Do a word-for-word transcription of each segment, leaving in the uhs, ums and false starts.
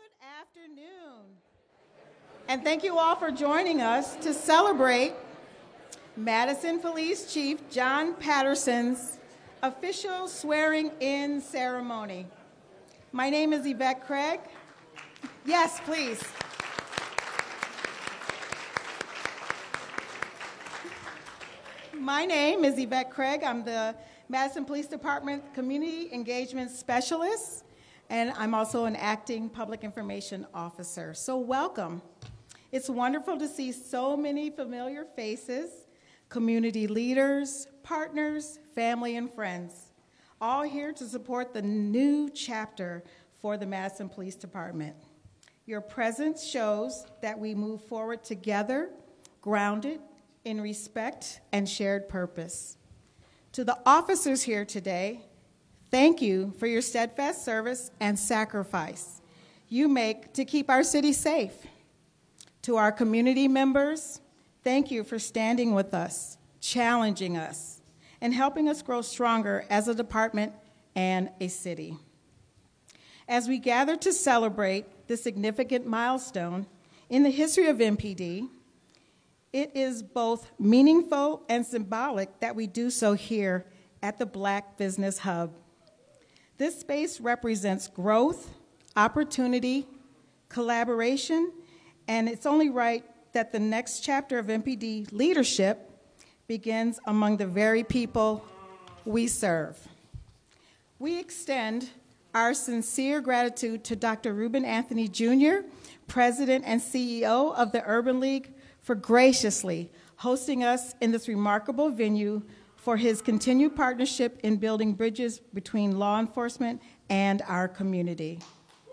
Good afternoon. And thank you all for joining us to celebrate Madison Police Chief John Patterson's official swearing-in ceremony. My name is Yvette Craig. Yes, please. My name is Yvette Craig. I'm the Madison Police Department Community Engagement Specialist, and I'm also an acting public information officer. So welcome. It's wonderful to see so many familiar faces, community leaders, partners, family, and friends, all here to support the new chapter for the Madison Police Department. Your presence shows that we move forward together, grounded in respect and shared purpose. To the officers here today, thank you for your steadfast service and sacrifice you make to keep our city safe. To our community members, thank you for standing with us, challenging us, and helping us grow stronger as a department and a city. As we gather to celebrate this significant milestone in the history of M P D, it is both meaningful and symbolic that we do so here at the Black Business Hub. This space represents growth, opportunity, collaboration, and it's only right that the next chapter of M P D leadership begins among the very people we serve. We extend our sincere gratitude to Doctor Ruben Anthony Junior, President and C E O of the Urban League, for graciously hosting us in this remarkable venue, for his continued partnership in building bridges between law enforcement and our community.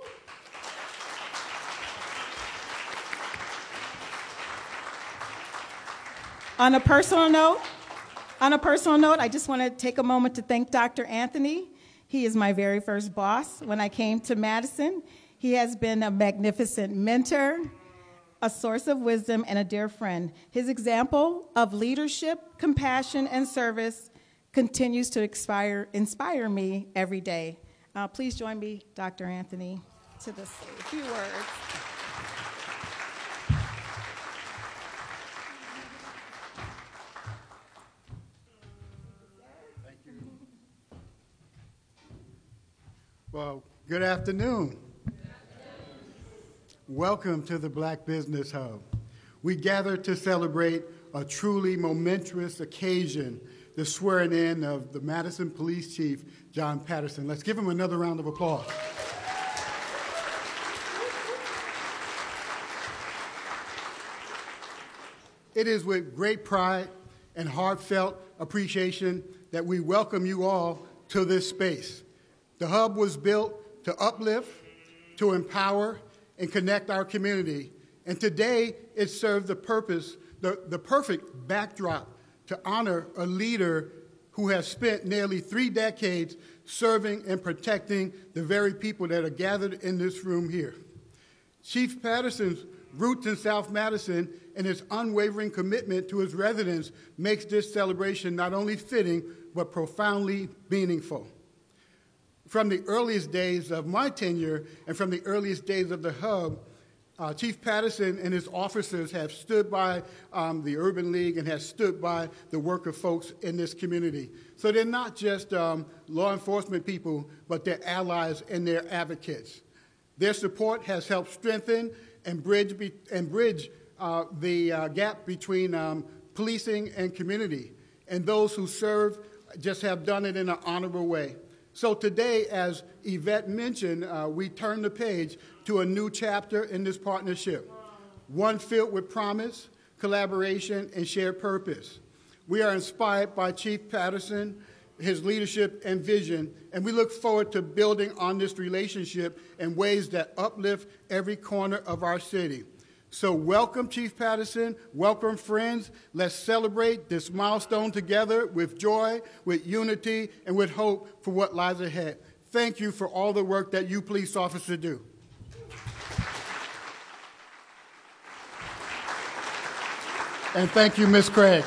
On a personal note, on a personal note, I just want to take a moment to thank Doctor Anthony. He is my very first boss when I came to Madison. He has been a magnificent mentor, a source of wisdom, and a dear friend. His example of leadership, compassion, and service continues to inspire, inspire me every day. Uh, please join me, Doctor Anthony, to the stage. A few words. Thank you. Well, good afternoon. Welcome to the Black Business Hub. We gather to celebrate a truly momentous occasion, the swearing in of the Madison Police Chief, John Patterson. Let's give him another round of applause. It is with great pride and heartfelt appreciation that we welcome you all to this space. The Hub was built to uplift, to empower, and connect our community. And today, it served the purpose, the, the perfect backdrop to honor a leader who has spent nearly three decades serving and protecting the very people that are gathered in this room here. Chief Patterson's roots in South Madison and his unwavering commitment to his residents makes this celebration not only fitting, but profoundly meaningful. From the earliest days of my tenure and from the earliest days of the Hub, uh, Chief Patterson and his officers have stood by um, the Urban League and have stood by the work of folks in this community. So they're not just um, law enforcement people, but they're allies and they're advocates. Their support has helped strengthen and bridge, be- and bridge uh, the uh, gap between um, policing and community. And those who serve just have done it in an honorable way. So today, as Yvette mentioned, uh, we turn the page to a new chapter in this partnership, one filled with promise, collaboration, and shared purpose. We are inspired by Chief Patterson, his leadership and vision, and we look forward to building on this relationship in ways that uplift every corner of our city. So welcome, Chief Patterson. Welcome, friends. Let's celebrate this milestone together with joy, with unity, and with hope for what lies ahead. Thank you for all the work that you police officers do. And thank you, Miz Craig.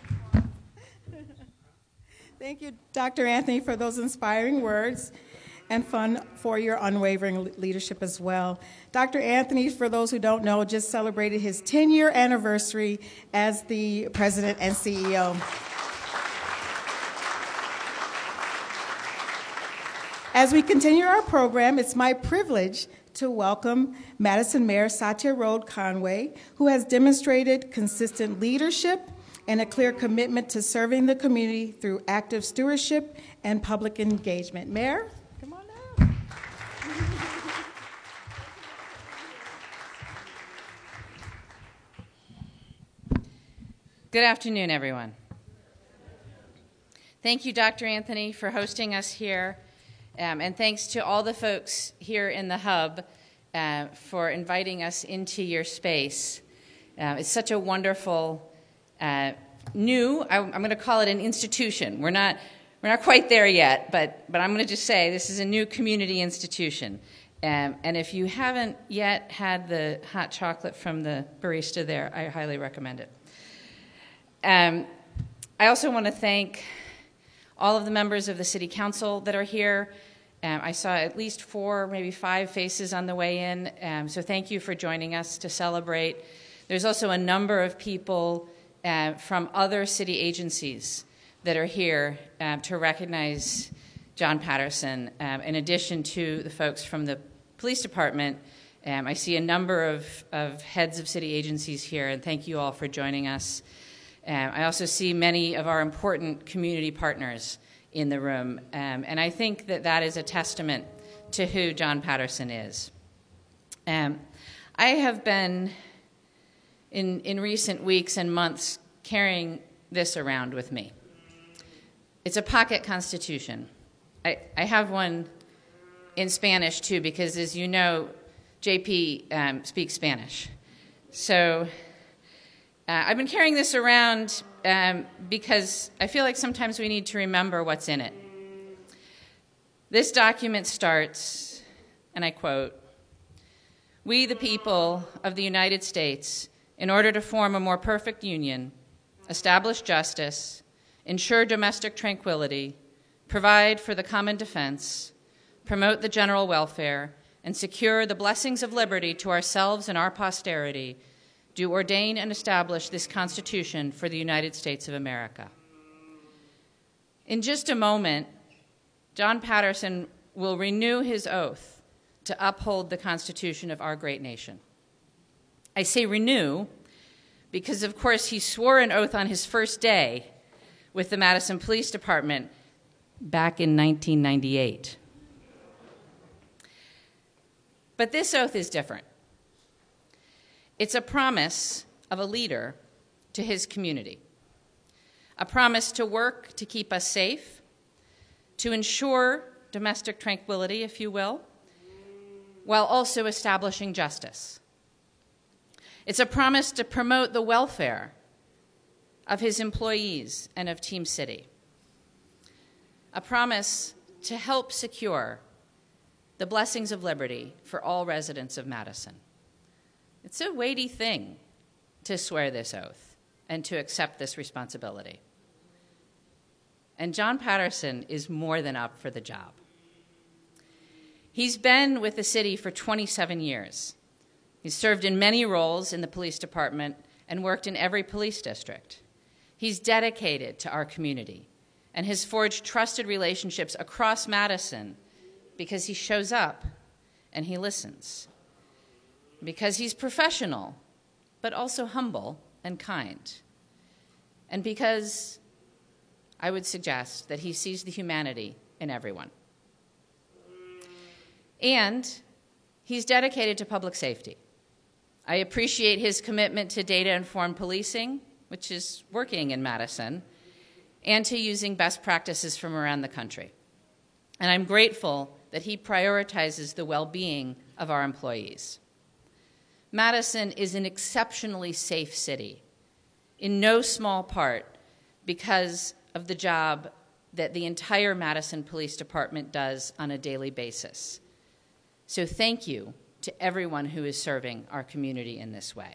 Thank you, Doctor Anthony, for those inspiring words. and fun for your unwavering leadership as well. Doctor Anthony, for those who don't know, just celebrated his ten-year anniversary as the president and C E O. As we continue our program, it's my privilege to welcome Madison Mayor Satya Road Conway, who has demonstrated consistent leadership and a clear commitment to serving the community through active stewardship and public engagement. Mayor, come on up. Good afternoon, everyone. Thank you, Doctor Anthony, for hosting us here. Um, and thanks to all the folks here in the Hub uh, for inviting us into your space. Uh, it's such a wonderful, uh, new, I, I'm going to call it an institution. We're not, we're not quite there yet, but, but I'm going to just say this is a new community institution. Um, and if you haven't yet had the hot chocolate from the barista there, I highly recommend it. Um, I also want to thank all of the members of the City Council that are here. Um, I saw at least four, maybe five faces on the way in, um, so thank you for joining us to celebrate. There's also a number of people uh, from other city agencies that are here um, to recognize John Patterson. Um, in addition to the folks from the police department, um, I see a number of, of heads of city agencies here, and thank you all for joining us. Um, I also see many of our important community partners in the room, um, and I think that that is a testament to who John Patterson is. Um, I have been, in, in recent weeks and months, carrying this around with me. It's a pocket constitution. I, I have one in Spanish, too, because, as you know, J P um, speaks Spanish. So Uh, I've been carrying this around um, because I feel like sometimes we need to remember what's in it. This document starts, and I quote, "We, the people of the United States, in order to form a more perfect union, establish justice, ensure domestic tranquility, provide for the common defense, promote the general welfare, and secure the blessings of liberty to ourselves and our posterity, do ordain and establish this Constitution for the United States of America." In just a moment, John Patterson will renew his oath to uphold the Constitution of our great nation. I say renew because, of course, he swore an oath on his first day with the Madison Police Department back in nineteen ninety-eight. But this oath is different. It's a promise of a leader to his community, a promise to work to keep us safe, to ensure domestic tranquility, if you will, while also establishing justice. It's a promise to promote the welfare of his employees and of Team City, a promise to help secure the blessings of liberty for all residents of Madison. It's a weighty thing to swear this oath and to accept this responsibility. And John Patterson is more than up for the job. He's been with the city for twenty-seven years. He's served in many roles in the police department and worked in every police district. He's dedicated to our community and has forged trusted relationships across Madison because he shows up and he listens. Because he's professional, but also humble and kind. And because I would suggest that he sees the humanity in everyone. And he's dedicated to public safety. I appreciate his commitment to data-informed policing, which is working in Madison, and to using best practices from around the country. And I'm grateful that he prioritizes the well-being of our employees. Madison is an exceptionally safe city, in no small part because of the job that the entire Madison Police Department does on a daily basis. So thank you to everyone who is serving our community in this way.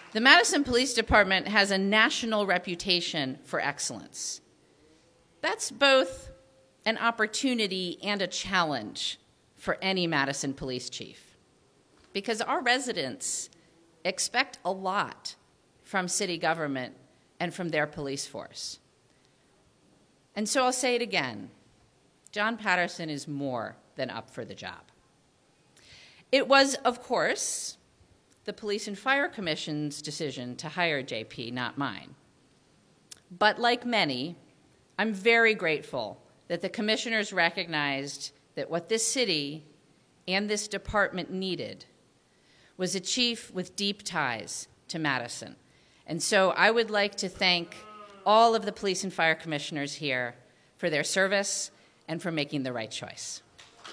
The Madison Police Department has a national reputation for excellence. That's both an opportunity and a challenge for any Madison police chief, because our residents expect a lot from city government and from their police force. And so I'll say it again, John Patterson is more than up for the job. It was, of course, the Police and Fire Commission's decision to hire J P, not mine. But like many, I'm very grateful that the commissioners recognized that what this city and this department needed was a chief with deep ties to Madison. And so I would like to thank all of the police and fire commissioners here for their service and for making the right choice.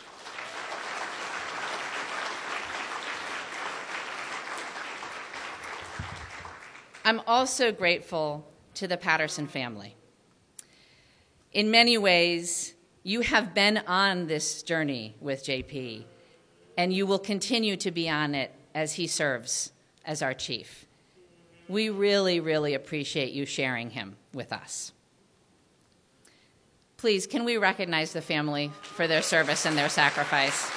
I'm also grateful to the Patterson family. In many ways, you have been on this journey with J P, and you will continue to be on it as he serves as our chief. We really, really appreciate you sharing him with us. Please, can we recognize the family for their service and their sacrifice?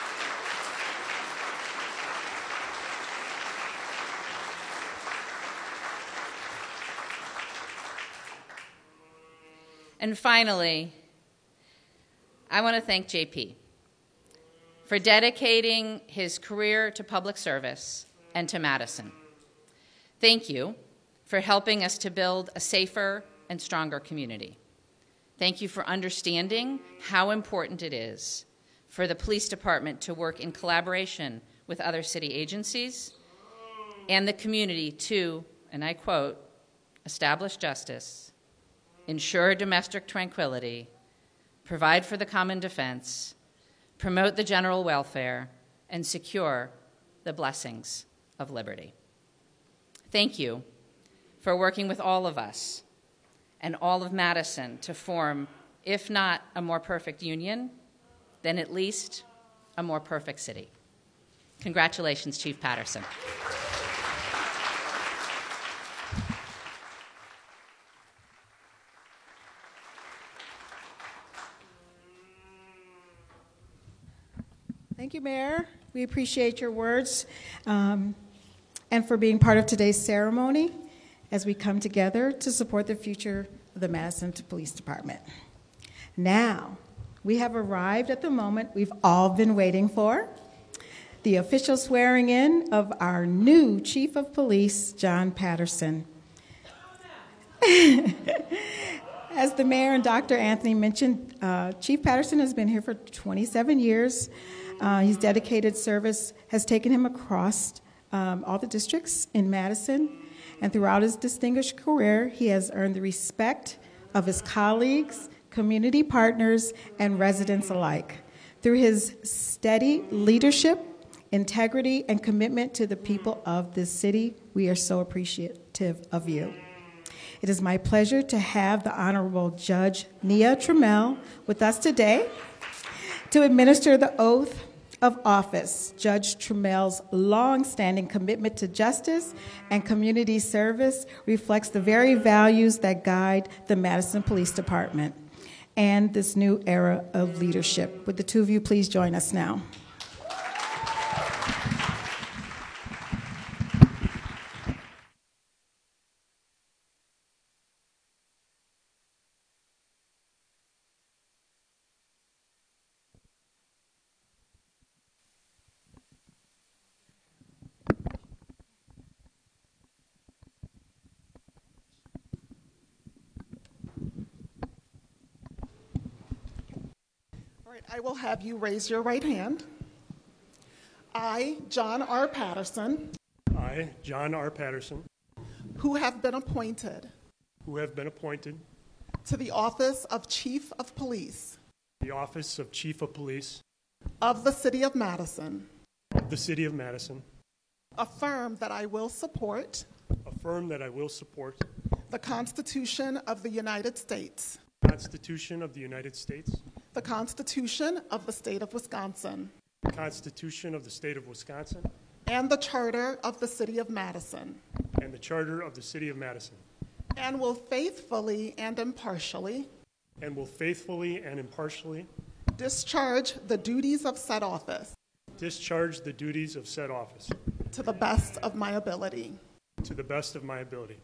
And finally, I want to thank J P for dedicating his career to public service and to Madison. Thank you for helping us to build a safer and stronger community. Thank you for understanding how important it is for the police department to work in collaboration with other city agencies and the community to, and I quote, establish justice, ensure domestic tranquility, provide for the common defense, promote the general welfare, and secure the blessings of liberty. Thank you for working with all of us and all of Madison to form, if not a more perfect union, then at least a more perfect city. Congratulations, Chief Patterson. Thank you, Mayor. We appreciate your words um, and for being part of today's ceremony as we come together to support the future of the Madison Police Department. Now, we have arrived at the moment we've all been waiting for, the official swearing in of our new Chief of Police, John Patterson. As the Mayor and Doctor Anthony mentioned, uh, Chief Patterson has been here for twenty-seven years. Uh, his dedicated service has taken him across um, all the districts in Madison, and throughout his distinguished career, he has earned the respect of his colleagues, community partners, and residents alike. Through his steady leadership, integrity, and commitment to the people of this city, we are so appreciative of you. It is my pleasure to have the Honorable Judge Nia Trammell with us today to administer the oath of office. Judge Trammell's long-standing commitment to justice and community service reflects the very values that guide the Madison Police Department and this new era of leadership. Would the two of you please join us now? I will have you raise your right hand. I, John R. Patterson, I, John R. Patterson, who have been appointed who have been appointed to the office of Chief of Police the office of Chief of Police of the City of Madison, of the City of Madison, affirm that I will support affirm that I will support the Constitution of the United States, the Constitution of the United States, the Constitution of the State of Wisconsin, the Constitution of the State of Wisconsin, and the Charter of the City of Madison, and the Charter of the City of Madison, and will faithfully and impartially and will faithfully and impartially discharge the duties of said office discharge the duties of said office to the best of my ability. to the best of my ability.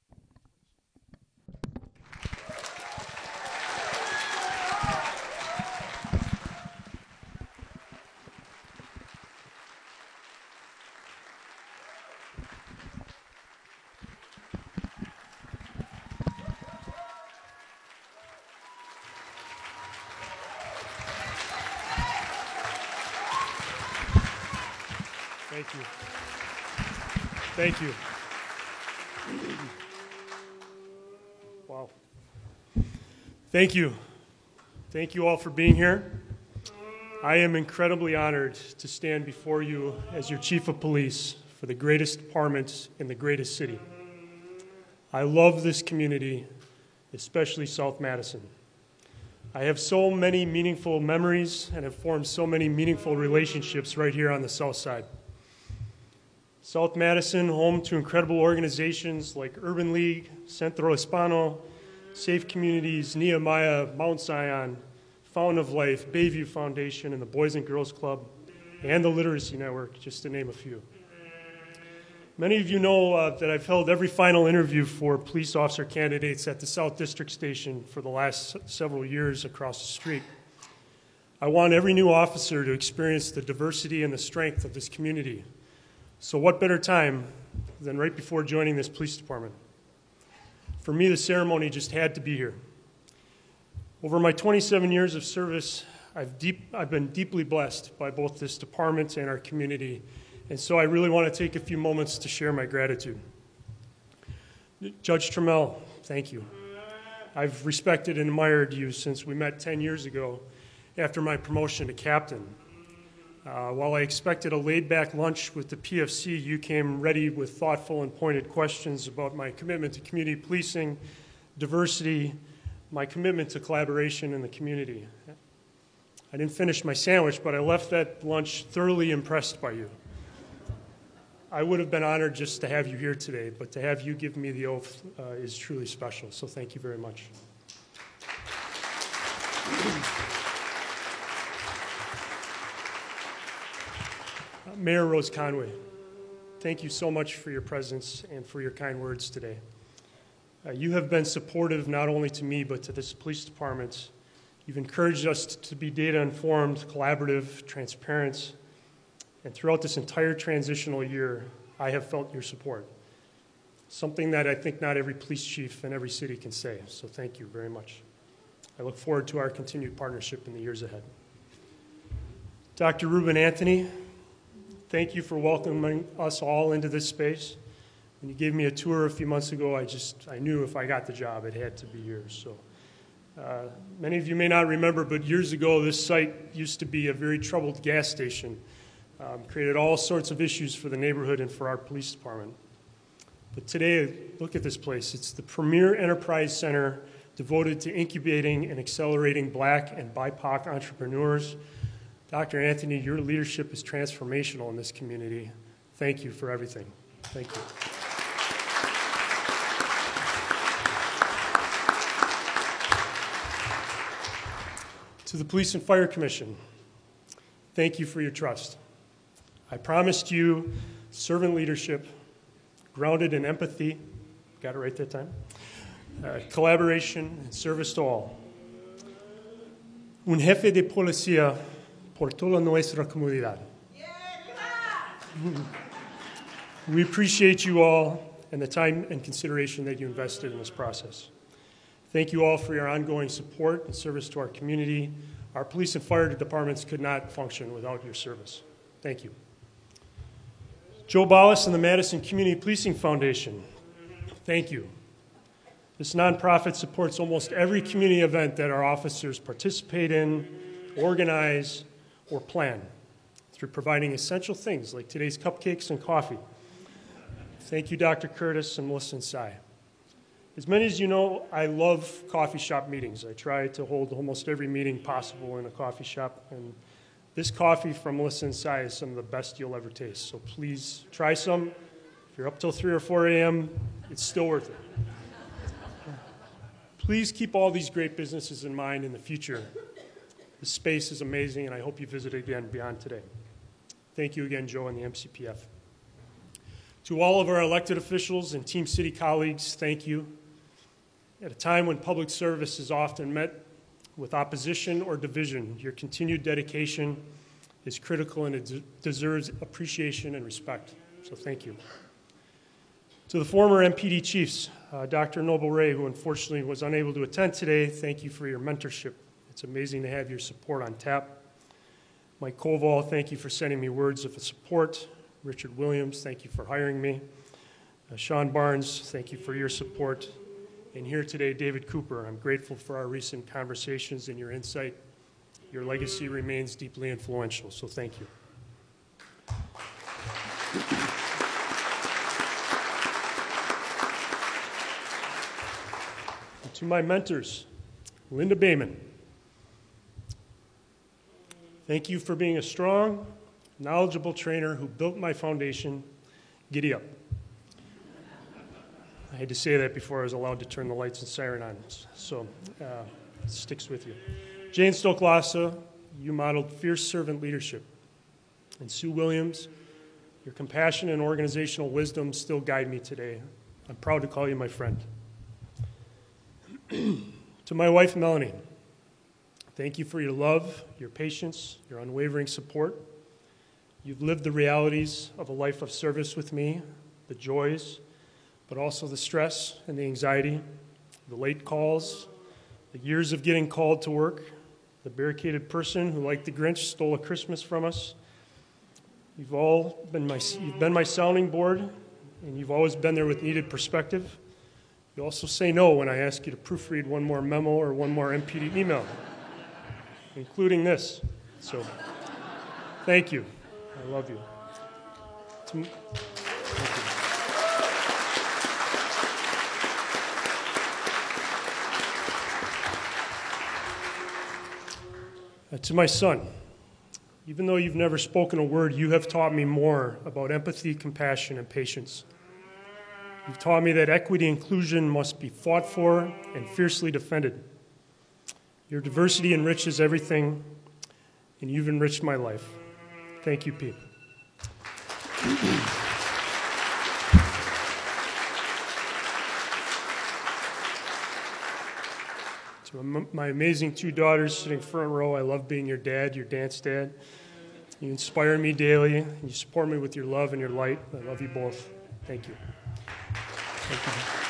Thank you. Thank you. Wow. Thank you. Thank you all for being here. I am incredibly honored to stand before you as your chief of police for the greatest department in the greatest city. I love this community, especially South Madison. I have so many meaningful memories and have formed so many meaningful relationships right here on the South Side. South Madison, home to incredible organizations like Urban League, Centro Hispano, Safe Communities, Nehemiah, Mount Zion, Fountain of Life, Bayview Foundation, and the Boys and Girls Club, and the Literacy Network, just to name a few. Many of you know uh, that I've held every final interview for police officer candidates at the South District Station for the last several years across the street. I want every new officer to experience the diversity and the strength of this community. So what better time than right before joining this police department? For me, the ceremony just had to be here. Over my twenty-seven years of service, I've, deep, I've been deeply blessed by both this department and our community, and so I really want to take a few moments to share my gratitude. Judge Trammell, thank you. I've respected and admired you since we met ten years ago after my promotion to captain. Uh, while I expected a laid-back lunch with the P F C, you came ready with thoughtful and pointed questions about my commitment to community policing, diversity, my commitment to collaboration in the community. I didn't finish my sandwich, but I left that lunch thoroughly impressed by you. I would have been honored just to have you here today, but to have you give me the oath uh, is truly special, so thank you very much. Mayor Rose Conway, thank you so much for your presence and for your kind words today. Uh, you have been supportive not only to me but to this police department. You've encouraged us to be data-informed, collaborative, transparent, and throughout this entire transitional year, I have felt your support, something that I think not every police chief in every city can say, so thank you very much. I look forward to our continued partnership in the years ahead. Doctor Ruben Anthony, thank you for welcoming us all into this space. When you gave me a tour a few months ago, I just, I knew if I got the job, it had to be yours. So, uh, many of you may not remember, but years ago, this site used to be a very troubled gas station. Um, created all sorts of issues for the neighborhood and for our police department. But today, look at this place. It's the premier enterprise center devoted to incubating and accelerating Black and B I P O C entrepreneurs. Doctor Anthony, your leadership is transformational in this community. Thank you for everything. Thank you. To the Police and Fire Commission, thank you for your trust. I promised you servant leadership, grounded in empathy, got it right that time, uh, collaboration, and service to all. Un jefe de policía por toda nuestra comunidad. We appreciate you all and the time and consideration that you invested in this process. Thank you all for your ongoing support and service to our community. Our police and fire departments could not function without your service. Thank you. Joe Ballas and the Madison Community Policing Foundation, thank you. This nonprofit supports almost every community event that our officers participate in, organize, or plan through providing essential things like today's cupcakes and coffee. Thank you, Doctor Curtis and Melissa and Sy. As many as you know, I love coffee shop meetings. I try to hold almost every meeting possible in a coffee shop, and this coffee from Melissa and Sy is some of the best you'll ever taste. So please try some If you're up till three or four a.m., it's still worth it. Please keep all these great businesses in mind in the future. The space is amazing, and I hope you visit again beyond today. Thank you again, Joe and the M C P F. To all of our elected officials and Team City colleagues, thank you. At a time when public service is often met with opposition or division, your continued dedication is critical and it deserves appreciation and respect. So thank you. To the former M P D chiefs, uh, Doctor Noble Ray, who unfortunately was unable to attend today, thank you for your mentorship. It's amazing to have your support on tap. Mike Koval, thank you for sending me words of support. Richard Williams, thank you for hiring me. Uh, Sean Barnes, thank you for your support. And here today, David Cooper, I'm grateful for our recent conversations and your insight. Your legacy remains deeply influential, so thank you. And to my mentors, Linda Bayman, thank you for being a strong, knowledgeable trainer who built my foundation. Giddy up. I had to say that before I was allowed to turn the lights and siren on, so uh, it sticks with you. Jane Stoklasa, you modeled fierce servant leadership. And Sue Williams, your compassion and organizational wisdom still guide me today. I'm proud to call you my friend. To my wife, Melanie, thank you for your love, your patience, your unwavering support. You've lived the realities of a life of service with me, the joys, but also the stress and the anxiety, the late calls, the years of getting called to work, the barricaded person who, like the Grinch, stole a Christmas from us. You've all been my, you've been my sounding board, and you've always been there with needed perspective. You also say no when I ask you to proofread one more memo or one more M P D email, including this. So, thank you. I love you. To, thank you. Uh, to my son, even though you've never spoken a word, you have taught me more about empathy, compassion, and patience. You've taught me that equity and inclusion must be fought for and fiercely defended. Your diversity enriches everything, and you've enriched my life. Thank you, Pete. To my amazing two daughters sitting front row, I love being your dad, your dance dad. You inspire me daily, and you support me with your love and your light. I love you both. Thank you. Thank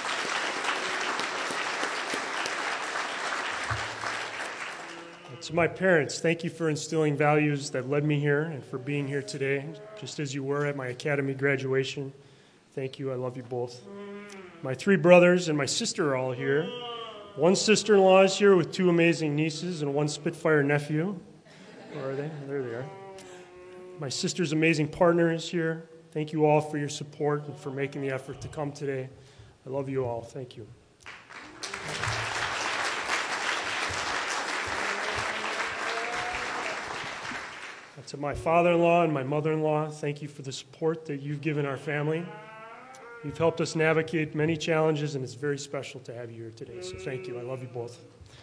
you. To my parents, thank you for instilling values that led me here and for being here today, just as you were at my academy graduation. Thank you. I love you both. My three brothers and my sister are all here. One sister-in-law is here with two amazing nieces and one Spitfire nephew. Where are they? There they are. My sister's amazing partner is here. Thank you all for your support and for making the effort to come today. I love you all. Thank you. And to my father-in-law and my mother-in-law, thank you for the support that you've given our family. You've helped us navigate many challenges, and it's very special to have you here today. So thank you. I love you both.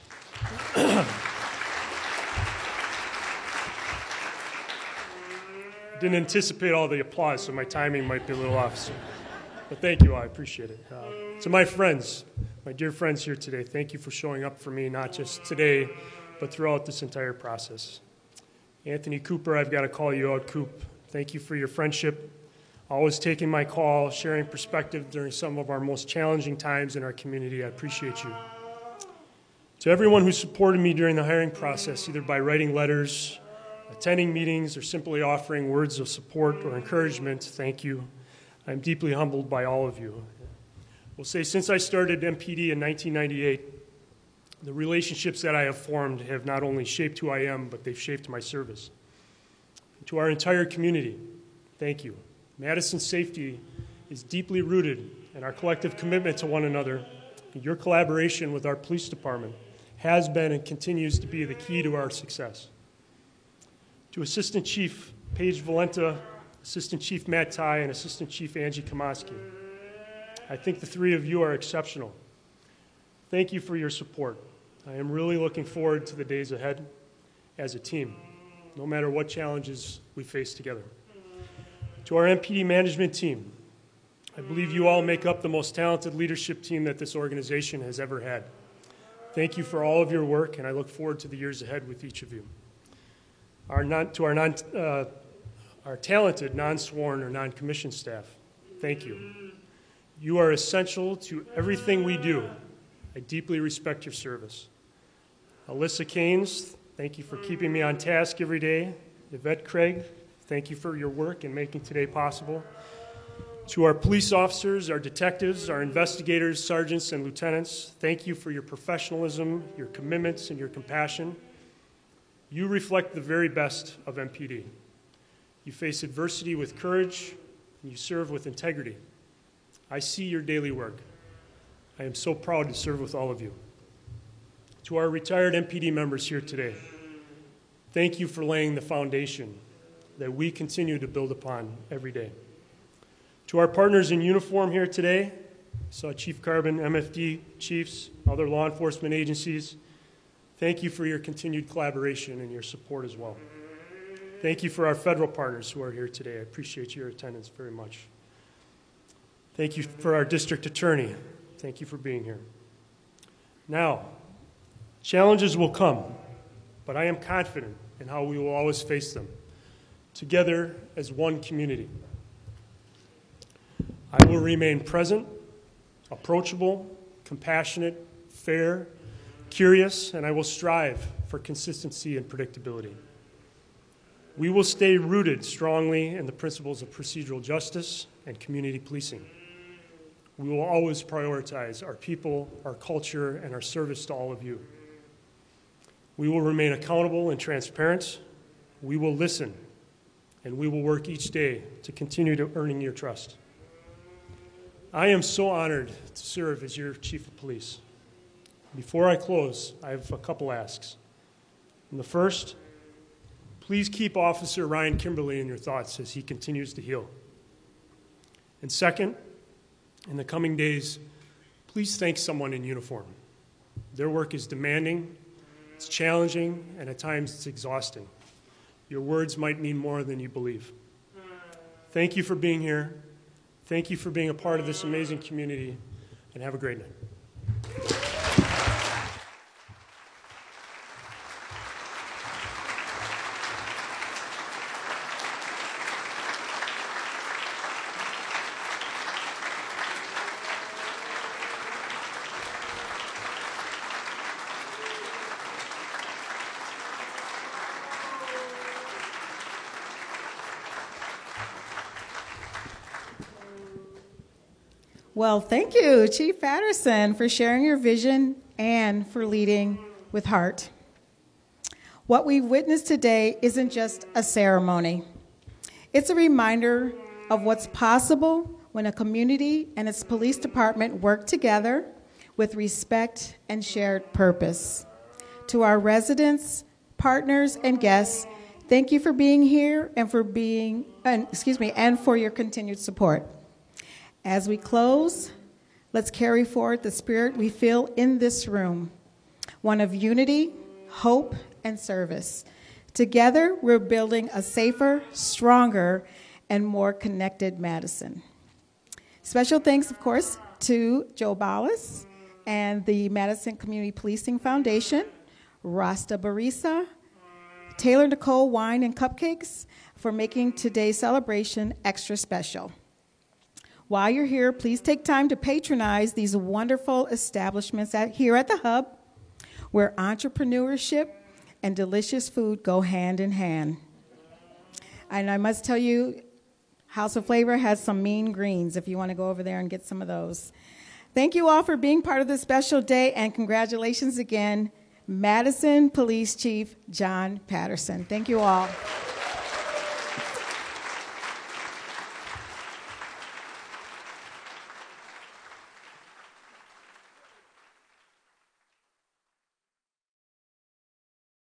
Didn't anticipate all the applause, so my timing might be a little off. So. But thank you. I appreciate it. Uh, to my friends, my dear friends here today, thank you for showing up for me, not just today, but throughout this entire process. Anthony Cooper, I've got to call you out, Coop. Thank you for your friendship. Always taking my call, sharing perspective during some of our most challenging times in our community. I appreciate you. To everyone who supported me during the hiring process, either by writing letters, attending meetings, or simply offering words of support or encouragement, thank you. I'm deeply humbled by all of you. We'll say since I started M P D in nineteen ninety-eight, the relationships that I have formed have not only shaped who I am, but they've shaped my service. To our entire community, thank you. Madison's safety is deeply rooted in our collective commitment to one another. Your collaboration with our police department has been and continues to be the key to our success. To Assistant Chief Paige Valenta Assistant Chief Matt Ty, and Assistant Chief Angie Kamoski. I think the three of you are exceptional. Thank you for your support. I am really looking forward to the days ahead as a team, no matter what challenges we face together. To our M P D management team, I believe you all make up the most talented leadership team that this organization has ever had. Thank you for all of your work, and I look forward to the years ahead with each of you. Our non, to our, non, uh, our talented non-sworn or non-commissioned staff, thank you. You are essential to everything we do. I deeply respect your service. Alyssa Keynes, thank you for keeping me on task every day. Yvette Craig, thank you for your work in making today possible. To our police officers, our detectives, our investigators, sergeants, and lieutenants, thank you for your professionalism, your commitments, and your compassion. You reflect the very best of M P D. You face adversity with courage, and you serve with integrity. I see your daily work. I am so proud to serve with all of you. To our retired M P D members here today, thank you for laying the foundation that we continue to build upon every day. To our partners in uniform here today, I saw Chief Carbon, M F D chiefs, other law enforcement agencies, thank you for your continued collaboration and your support as well. Thank you for our federal partners who are here today. I appreciate your attendance very much. Thank you for our district attorney. Thank you for being here. Now, challenges will come, but I am confident in how we will always face them, together as one community. I will remain present, approachable, compassionate, fair, curious, and I will strive for consistency and predictability. We will stay rooted strongly in the principles of procedural justice and community policing. We will always prioritize our people, our culture, and our service to all of you. We will remain accountable and transparent. We will listen, and we will work each day to continue to earning your trust. I am so honored to serve as your chief of police. Before I close, I have a couple asks. And the first, please keep Officer Ryan Kimberly in your thoughts as he continues to heal. And second, in the coming days, please thank someone in uniform. Their work is demanding, it's challenging, and at times it's exhausting. Your words might mean more than you believe. Thank you for being here. Thank you for being a part of this amazing community, and have a great night. Well, thank you, Chief Patterson, for sharing your vision and for leading with heart. What we've witnessed today isn't just a ceremony. It's a reminder of what's possible when a community and its police department work together with respect and shared purpose. To our residents, partners, and guests, thank you for being here and for being, and, excuse me, and for your continued support. As we close, let's carry forward the spirit we feel in this room, one of unity, hope, and service. Together, we're building a safer, stronger, and more connected Madison. Special thanks, of course, to Joe Ballas and the Madison Community Policing Foundation, Rasta Barisa, Taylor Nicole Wine and Cupcakes for making today's celebration extra special. While you're here, please take time to patronize these wonderful establishments at, here at the Hub, where entrepreneurship and delicious food go hand in hand. And I must tell you, House of Flavor has some mean greens if you want to go over there and get some of those. Thank you all for being part of this special day, and congratulations again, Madison Police Chief John Patterson. Thank you all.